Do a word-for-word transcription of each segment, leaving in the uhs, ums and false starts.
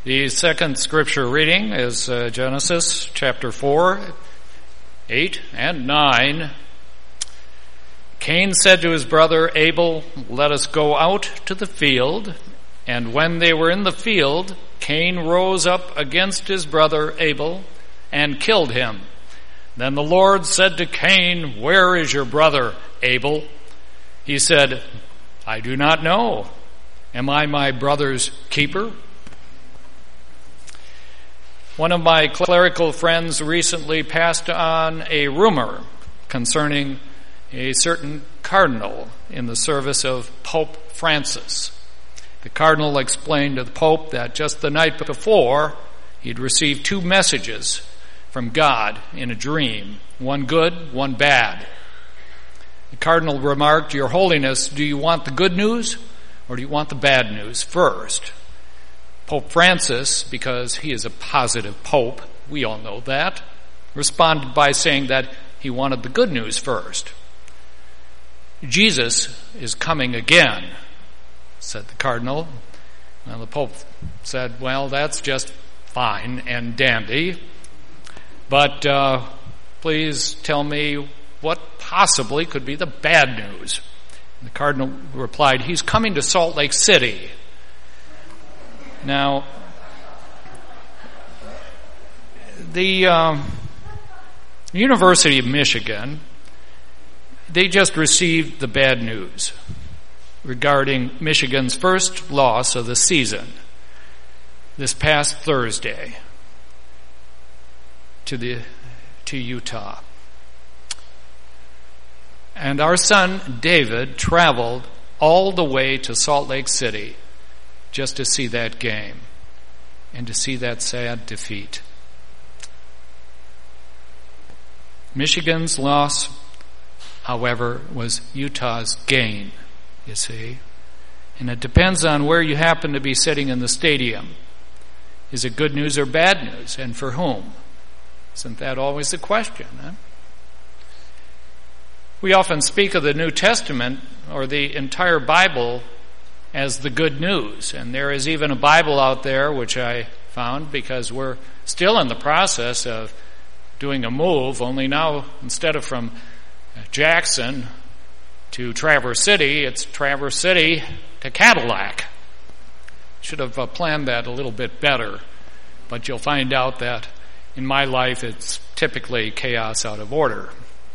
The second scripture reading is uh, Genesis chapter four, eight, and nine. Cain said to his brother Abel, "Let us go out to the field." And when they were in the field, Cain rose up against his brother Abel and killed him. Then the Lord said to Cain, "Where is your brother Abel?" He said, "I do not know. Am I my brother's keeper?" One of my clerical friends recently passed on a rumor concerning a certain cardinal in the service of Pope Francis. The cardinal explained to the Pope that just the night before, he'd received two messages from God in a dream, one good, one bad. The cardinal remarked, "Your Holiness, do you want the good news or do you want the bad news first?" Pope Francis, because he is a positive pope, we all know that, responded by saying that he wanted the good news first. "Jesus is coming again," said the cardinal. Well, the Pope said, "Well, that's just fine and dandy, but uh, please tell me what possibly could be the bad news." And the cardinal replied, "He's coming to Salt Lake City." Now, the um, University of Michigan, they just received the bad news regarding Michigan's first loss of the season this past Thursday to the to Utah. And our son David traveled all the way to Salt Lake City just to see that game and to see that sad defeat. Michigan's loss, however, was Utah's gain, you see. And it depends on where you happen to be sitting in the stadium. Is it good news or bad news, and for whom? Isn't that always the question, huh? We often speak of the New Testament or the entire Bible as the good news. And there is even a Bible out there, which I found because we're still in the process of doing a move, only now instead of from Jackson to Traverse City, it's Traverse City to Cadillac. Should have uh, planned that a little bit better, but you'll find out that in my life it's typically chaos out of order.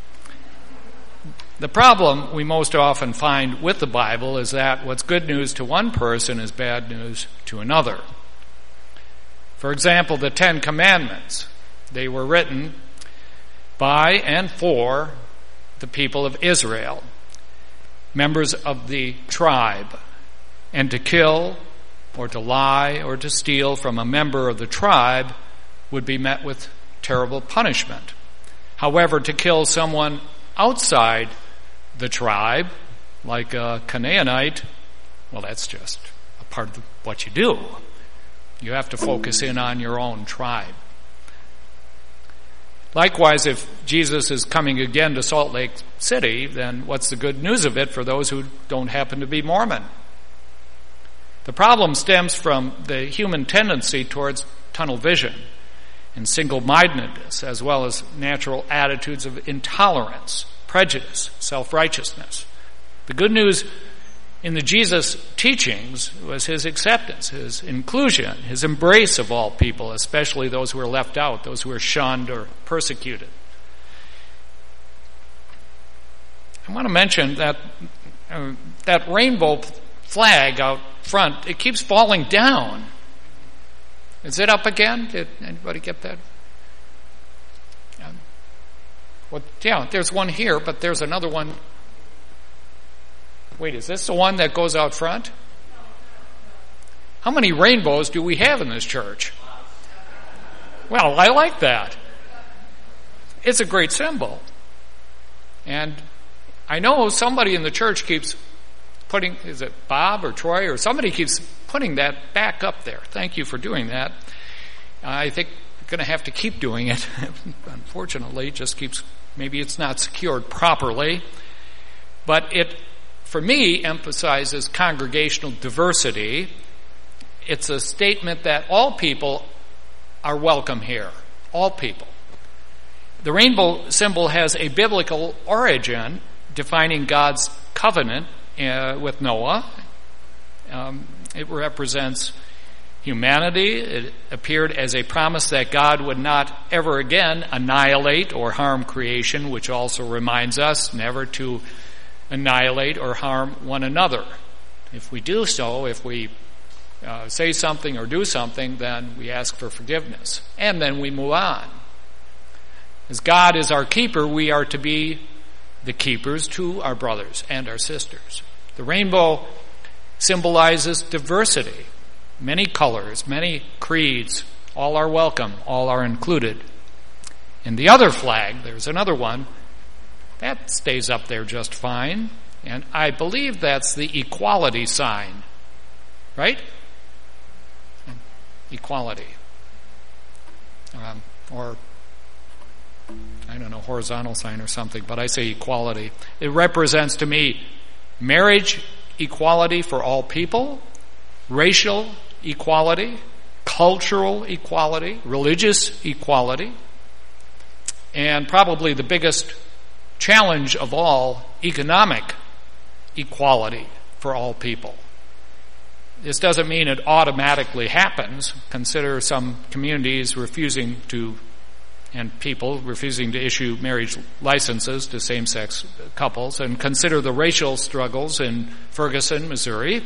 The problem we most often find with the Bible is that what's good news to one person is bad news to another. For example, the Ten Commandments. They were written by and for the people of Israel, members of the tribe. And to kill or to lie or to steal from a member of the tribe would be met with terrible punishment. However, to kill someone outside the tribe, like a Canaanite, well, that's just a part of what you do. You have to focus in on your own tribe. Likewise, if Jesus is coming again to Salt Lake City, then what's the good news of it for those who don't happen to be Mormon? The problem stems from the human tendency towards tunnel vision and single-mindedness, as well as natural attitudes of intolerance, prejudice, self-righteousness. The good news in the Jesus teachings was his acceptance, his inclusion, his embrace of all people, especially those who were left out, those who were shunned or persecuted. I want to mention that uh, that rainbow flag out front, it keeps falling down. Is it up again? Did anybody get that? Well, yeah, there's one here, but there's another one. Wait, is this the one that goes out front? How many rainbows do we have in this church? Well, I like that. It's a great symbol. And I know somebody in the church keeps putting, is it Bob or Troy or somebody keeps putting that back up there. Thank you for doing that. I think we're going to have to keep doing it. Unfortunately, it just keeps, maybe it's not secured properly. But it, for me, emphasizes congregational diversity it's a statement that all people are welcome here. All people. The rainbow symbol has a biblical origin, defining God's covenant uh, with Noah. Um, it represents humanity. It appeared as a promise that God would not ever again annihilate or harm creation, which also reminds us never to annihilate or harm one another. If we do so, if we uh, say something or do something, then we ask for forgiveness. And then we move on. As God is our keeper, we are to be the keepers to our brothers and our sisters. The rainbow symbolizes diversity. Many colors, many creeds, all are welcome, all are included. In the other flag, there's another one, that stays up there just fine, and I believe that's the equality sign, right? Equality. Um, or, I don't know, horizontal sign or something, but I say equality. It represents to me marriage equality for all people, racial equality, cultural equality, religious equality, and probably the biggest challenge of all, economic equality for all people. This doesn't mean it automatically happens. Consider some communities refusing to, and people refusing to issue marriage licenses to same-sex couples, and consider the racial struggles in Ferguson, Missouri.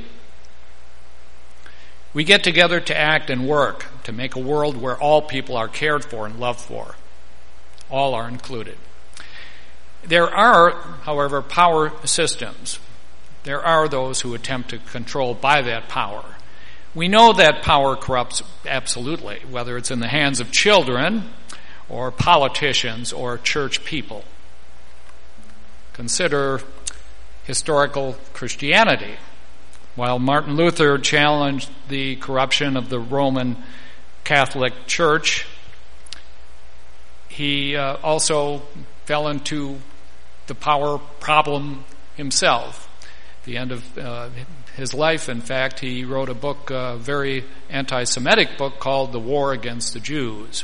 We get together to act and work to make a world where all people are cared for and loved for. All are included. There are, however, power systems. There are those who attempt to control by that power. We know that power corrupts absolutely, whether it's in the hands of children or politicians or church people. Consider historical Christianity. While Martin Luther challenged the corruption of the Roman Catholic Church, he uh, also fell into the power problem himself. At the end of uh, his life, in fact, he wrote a book, a very anti-Semitic book called The War Against the Jews.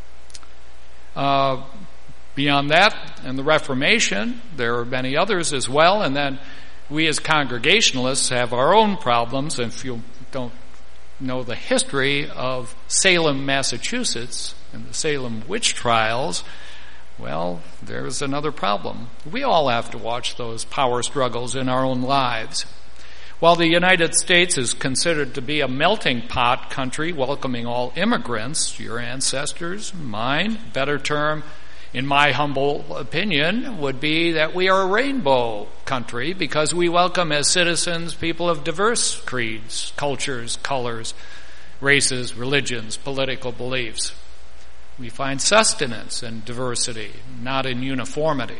Uh, beyond that, and the Reformation, there are many others as well, and then we as Congregationalists have our own problems. And if you don't know the history of Salem, Massachusetts, and the Salem witch trials, well, there's another problem. We all have to watch those power struggles in our own lives. While the United States is considered to be a melting pot country welcoming all immigrants, your ancestors, mine, better term, in my humble opinion, would be that we are a rainbow country because we welcome as citizens people of diverse creeds, cultures, colors, races, religions, political beliefs. We find sustenance in diversity, not in uniformity.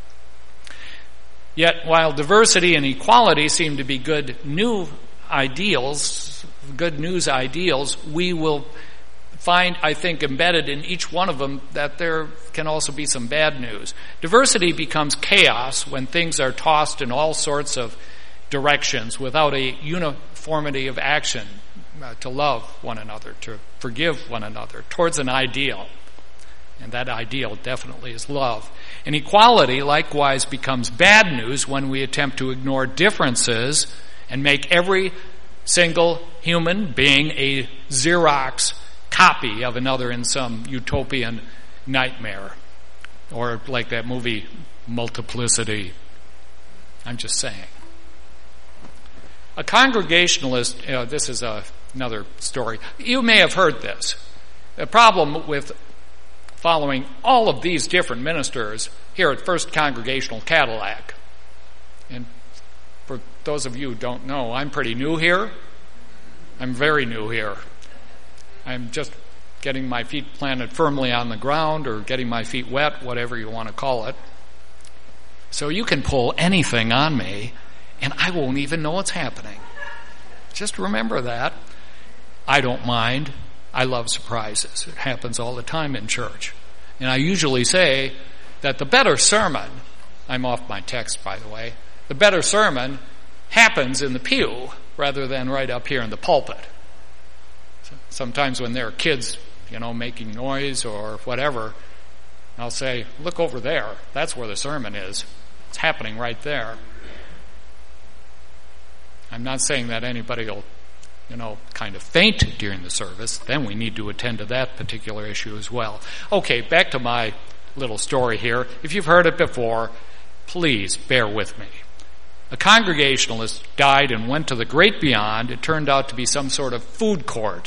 Yet, while diversity and equality seem to be good new ideals, good news ideals, we will find, I think, embedded in each one of them that there can also be some bad news. Diversity becomes chaos when things are tossed in all sorts of directions without a uniformity of action uh, to love one another, to forgive one another, towards an ideal. And that ideal definitely is love. And equality likewise becomes bad news when we attempt to ignore differences and make every single human being a Xerox copy of another in some utopian nightmare. Or like that movie, Multiplicity. I'm just saying. A Congregationalist, uh, this is a, another story. You may have heard this. The problem with following all of these different ministers here at First Congregational Cadillac. And for those of you who don't know, I'm pretty new here. I'm very new here. I'm just getting my feet planted firmly on the ground or getting my feet wet, whatever you want to call it. So you can pull anything on me and I won't even know what's happening. Just remember that. I don't mind. I love surprises. It happens all the time in church. And I usually say that the better sermon, I'm off my text by the way, the better sermon happens in the pew rather than right up here in the pulpit. Sometimes when there are kids, you know, making noise or whatever, I'll say, look over there. That's where the sermon is. It's happening right there. I'm not saying that anybody will, you know, kind of faint during the service. Then we need to attend to that particular issue as well. Okay, back to my little story here. If you've heard it before, please bear with me. A Congregationalist died and went to the great beyond. It turned out to be some sort of food court.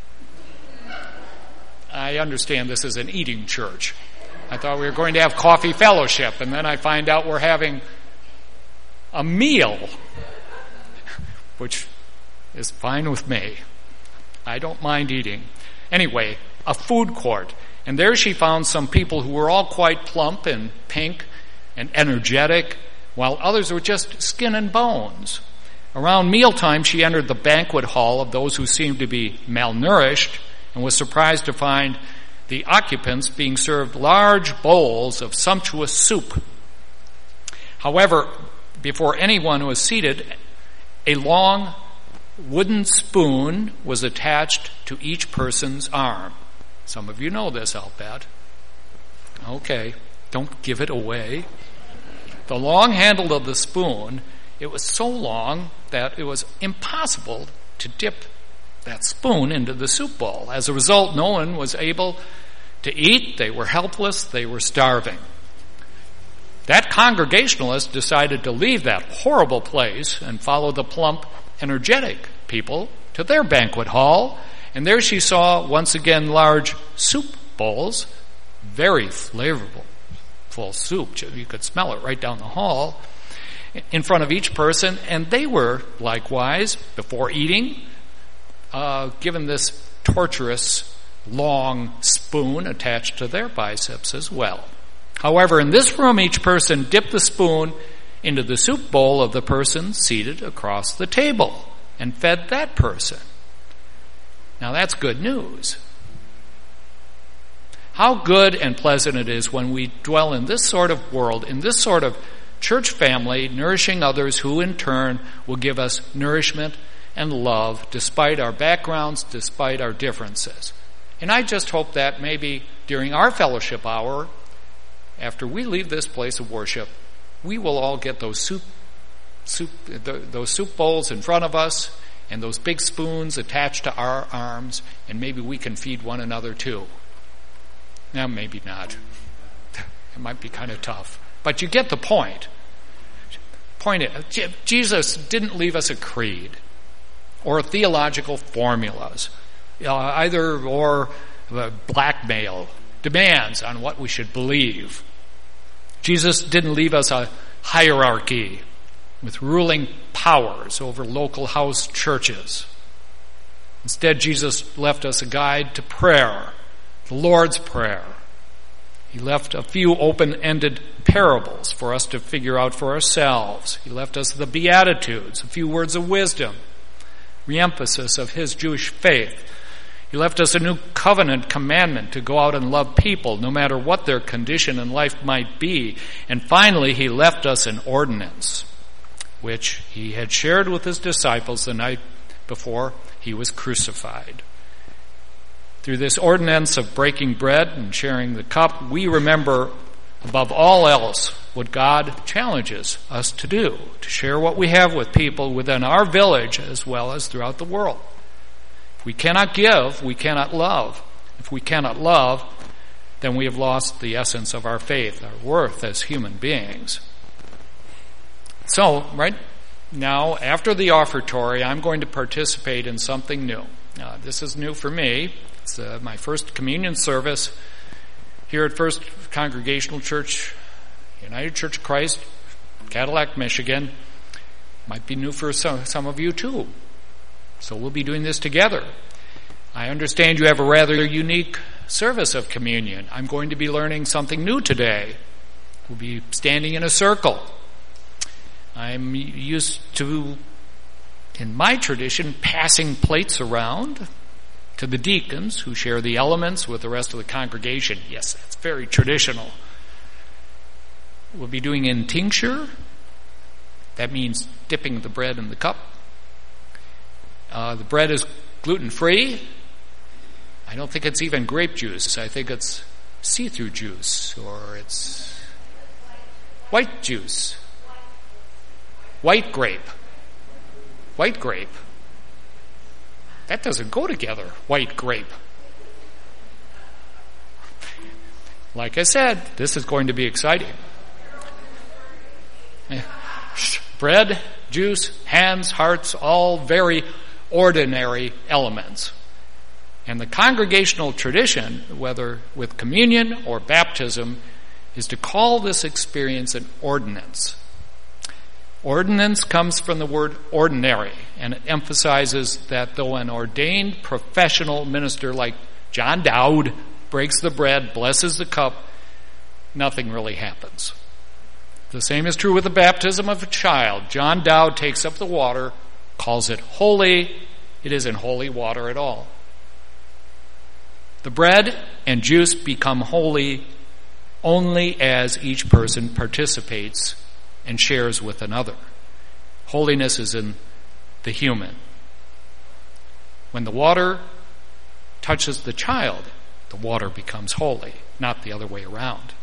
I understand this is an eating church. I thought we were going to have coffee fellowship, and then I find out we're having a meal, which is fine with me. I don't mind eating. Anyway, a food court. And there she found some people who were all quite plump and pink and energetic, while others were just skin and bones. Around mealtime, she entered the banquet hall of those who seemed to be malnourished and was surprised to find the occupants being served large bowls of sumptuous soup. However, before anyone was seated, a long wooden spoon was attached to each person's arm. Some of you know this, I'll bet. Okay, don't give it away. The long handle of the spoon, it was so long that it was impossible to dip that spoon into the soup bowl. As a result, no one was able to eat. They were helpless. They were starving. That Congregationalist decided to leave that horrible place and follow the plump, energetic people to their banquet hall. And there she saw, once again, large soup bowls, very flavorful, full soup. You could smell it right down the hall in front of each person. And they were, likewise, before eating, uh, given this torturous long spoon attached to their biceps as well. However, in this room, each person dipped the spoon into the soup bowl of the person seated across the table and fed that person. Now that's good news. How good and pleasant it is when we dwell in this sort of world, in this sort of church family, nourishing others who in turn will give us nourishment and love despite our backgrounds, despite our differences. And I just hope that maybe during our fellowship hour, after we leave this place of worship, we will all get those soup, soup, those soup bowls in front of us and those big spoons attached to our arms, and maybe we can feed one another too. Now, maybe not. It might be kind of tough. But you get the point. Point is, Jesus didn't leave us a creed or theological formulas, uh, either or uh, blackmail, demands on what we should believe. Jesus didn't leave us a hierarchy with ruling powers over local house churches. Instead, Jesus left us a guide to prayer, the Lord's Prayer. He left a few open-ended parables for us to figure out for ourselves. He left us the Beatitudes, a few words of wisdom, re-emphasis of his Jewish faith. He left us a new covenant commandment to go out and love people, no matter what their condition in life might be. And finally, he left us an ordinance, which he had shared with his disciples the night before he was crucified. Through this ordinance of breaking bread and sharing the cup, we remember above all else what God challenges us to do, to share what we have with people within our village as well as throughout the world. If we cannot give, we cannot love. If we cannot love, then we have lost the essence of our faith, our worth as human beings. So, right now, after the offertory, I'm going to participate in something new. Uh, this is new for me. It's uh, my first communion service here at First Congregational Church, United Church of Christ, Cadillac, Michigan. Might be new for some, some of you too. So we'll be doing this together. I understand you have a rather unique service of communion. I'm going to be learning something new today. We'll be standing in a circle. I'm used to, in my tradition, passing plates around to the deacons who share the elements with the rest of the congregation. Yes, that's very traditional. We'll be doing in tincture. That means dipping the bread in the cup. Uh, the bread is gluten-free. I don't think it's even grape juice. I think it's see-through juice, or it's white juice. White grape. White grape. That doesn't go together, white grape. Like I said, this is going to be exciting. Bread, juice, hands, hearts, all very ordinary elements. And the congregational tradition, whether with communion or baptism, is to call this experience an ordinance. Ordinance comes from the word ordinary, and it emphasizes that though an ordained professional minister like John Dowd breaks the bread, blesses the cup, nothing really happens. The same is true with the baptism of a child. John Dowd takes up the water, calls it holy. It isn't holy water at all. The bread and juice become holy only as each person participates and shares with another. Holiness is in the human. When the water touches the child, the water becomes holy, not the other way around.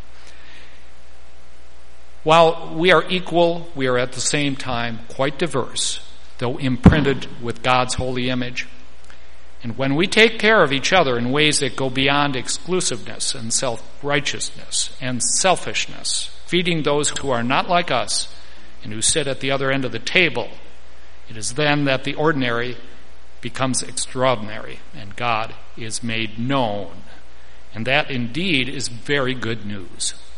While we are equal, we are at the same time quite diverse, though imprinted with God's holy image. And when we take care of each other in ways that go beyond exclusiveness and self-righteousness and selfishness, feeding those who are not like us and who sit at the other end of the table, it is then that the ordinary becomes extraordinary and God is made known. And that indeed is very good news.